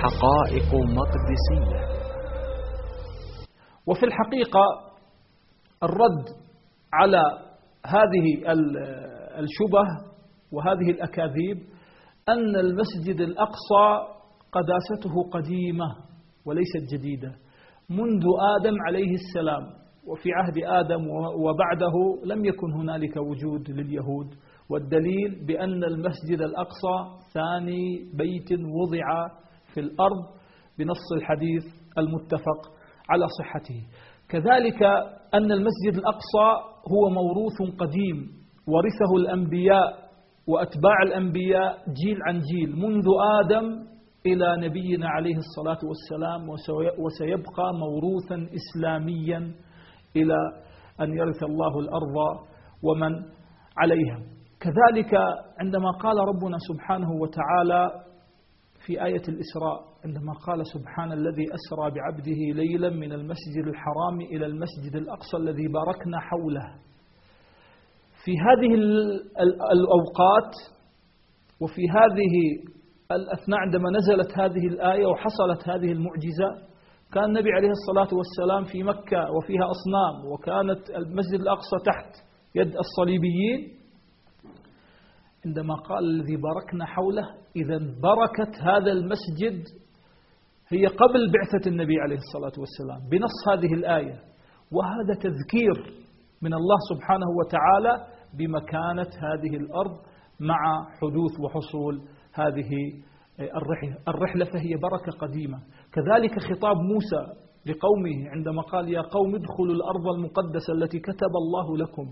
حقائق مقدسية. وفي الحقيقة الرد على هذه الشبه وهذه الأكاذيب أن المسجد الأقصى قداسته قديمة وليست جديدة منذ آدم عليه السلام، وفي عهد آدم وبعده لم يكن هنالك وجود لليهود، والدليل بأن المسجد الأقصى ثاني بيت وضع في الأرض بنص الحديث المتفق على صحته. كذلك أن المسجد الأقصى هو موروث قديم ورثه الأنبياء وأتباع الأنبياء جيل عن جيل منذ آدم إلى نبينا عليه الصلاة والسلام، وسيبقى موروثا إسلاميا إلى أن يرث الله الأرض ومن عليها. كذلك عندما قال ربنا سبحانه وتعالى في آية الإسراء، عندما قال سبحان الذي أسرى بعبده ليلا من المسجد الحرام إلى المسجد الأقصى الذي باركنا حوله، في هذه الأوقات وفي هذه الأثناء عندما نزلت هذه الآية وحصلت هذه المعجزة، كان النبي عليه الصلاة والسلام في مكة وفيها أصنام، وكانت المسجد الأقصى تحت يد الصليبيين. عندما قال الذي باركنا حوله، إذا بركة هذا المسجد هي قبل بعثة النبي عليه الصلاة والسلام بنص هذه الآية، وهذا تذكير من الله سبحانه وتعالى بمكانة هذه الأرض مع حدوث وحصول هذه الرحلة، فهي بركة قديمة. كذلك خطاب موسى لقومه عندما قال يا قوم ادخلوا الأرض المقدسة التي كتب الله لكم.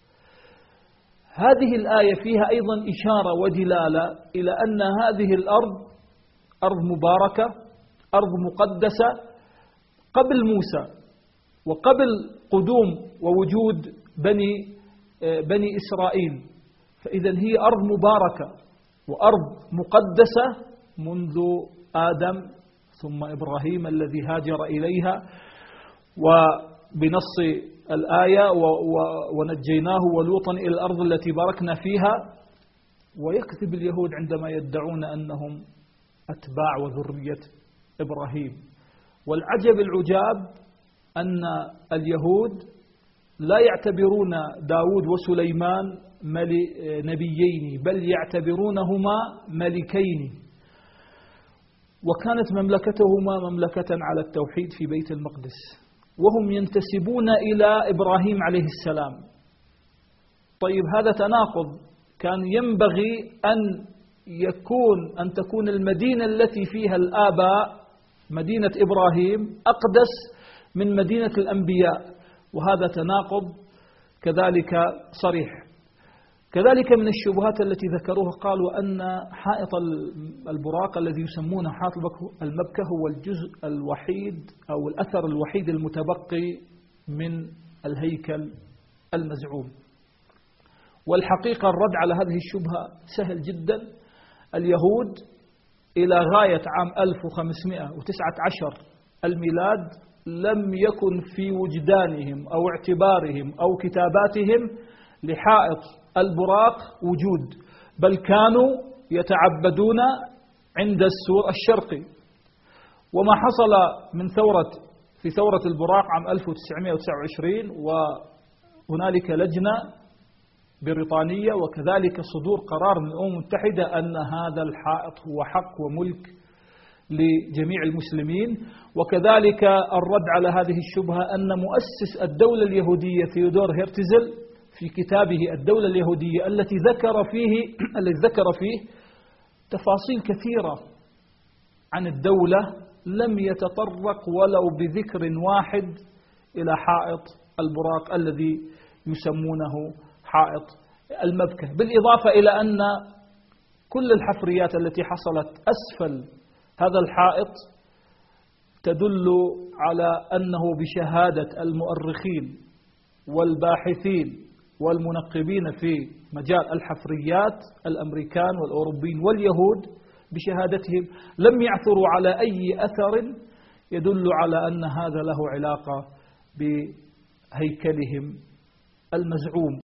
هذه الآية فيها أيضا إشارة ودلالة إلى أن هذه الأرض أرض مباركة، أرض مقدسة قبل موسى وقبل قدوم ووجود بني إسرائيل، فإذا هي أرض مباركة وأرض مقدسة منذ آدم ثم إبراهيم الذي هاجر إليها، وبنص الآية ونجيناه ولوطا إلى الأرض التي باركنا فيها. ويكذب اليهود عندما يدعون أنهم أتباع وذرية إبراهيم. والعجب العجاب أن اليهود لا يعتبرون داود وسليمان نبيين، بل يعتبرونهما ملكين، وكانت مملكتهما مملكة على التوحيد في بيت المقدس، وهم ينتسبون إلى إبراهيم عليه السلام. طيب هذا تناقض، كان ينبغي أن تكون المدينة التي فيها الآباء مدينة إبراهيم أقدس من مدينة الأنبياء، وهذا تناقض كذلك صريح. كذلك من الشبهات التي ذكروها قالوا أن حائط البراق الذي يسمونه حائط المبكى هو الجزء الوحيد أو الأثر الوحيد المتبقي من الهيكل المزعوم. والحقيقة الرد على هذه الشبهة سهل جدا. اليهود إلى غاية عام 1519 الميلاد لم يكن في وجدانهم أو اعتبارهم أو كتاباتهم لحائط البراق وجود، بل كانوا يتعبدون عند السور الشرقي. وما حصل في ثورة البراق عام 1929 وهنالك لجنة بريطانية وكذلك صدور قرار من الأمم المتحدة أن هذا الحائط هو حق وملك لجميع المسلمين. وكذلك الرد على هذه الشبهة أن مؤسس الدولة اليهودية ثيودور هيرتزل في كتابه الدولة اليهودية الذي ذكر فيه تفاصيل كثيرة عن الدولة لم يتطرق ولو بذكر واحد إلى حائط البراق الذي يسمونه حائط المبكى، بالإضافة إلى أن كل الحفريات التي حصلت أسفل هذا الحائط تدل على أنه بشهادة المؤرخين والباحثين والمنقبين في مجال الحفريات الأمريكان والأوروبيين واليهود بشهادتهم لم يعثروا على أي أثر يدل على أن هذا له علاقة بهيكلهم المزعوم.